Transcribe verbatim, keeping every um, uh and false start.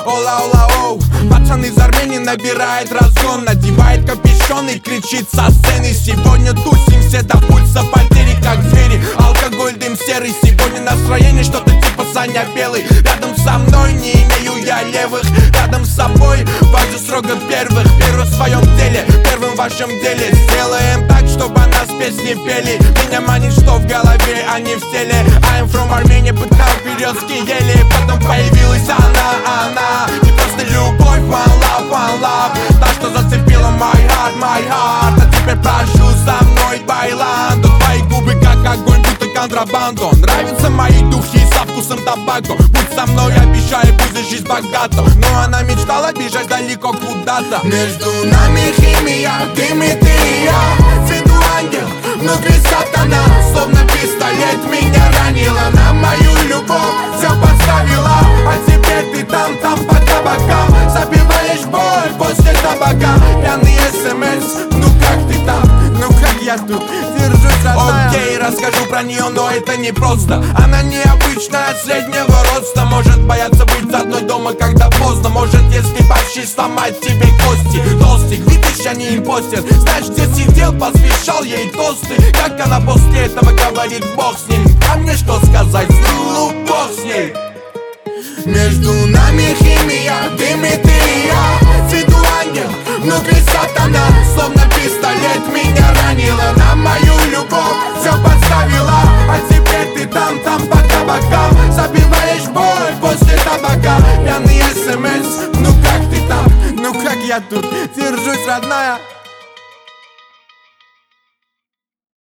Ола, ола, оу. Пацан из Армении набирает разгон, надевает капюшон и кричит со сцены: сегодня тусим все до пульса потери, как звери. Алкоголь, дым серый, сегодня настроение что-то типа Саня Белый. Рядом со мной не имею я левых, рядом с собой важу строго первых. Первый в своем деле, первым в вашем деле. Сделаем так, чтобы о нас песни пели. Меня манит, что в голове, а не в теле. I'm from Armenia, пытал березки ели. Потом появилась она, она. Не просто любовь, one love, one love. Та, что зацепила my heart, my heart. А теперь прошу со мной байландо. Твои губы как огонь, будто контрабандо. Нравятся мои духи со вкусом табако. Будь со мной, обещаю, будет жизнь богата. Но она мечтала бежать далеко куда-то. Между нами химия, дым и ты и я. С виду ангел, внутри сатана. Словно пистолет меня ранила. На мою любовь все подставила. А теперь ты там, там по кабакам. Забиваешь боль после табака. Пьяный смс, ну как ты там? Ну как я тут? Держусь, родная. Окей, расскажу про нее, но это не просто. Она необычная, от среднего роста. Может бояться быть одной дома, когда поздно. Может, если почти сломать тебе кости. Толстик, видишь, я не импостер. Знаешь, где сидел, посвящал ей тосты. Как она после этого говорит: бог с ним. А мне что сказать? Ну, бог с ней. Между нами химия, дым и ты и я. С виду ангел, внутри сатана. Словно пистолет меня ранила. На мою любовь все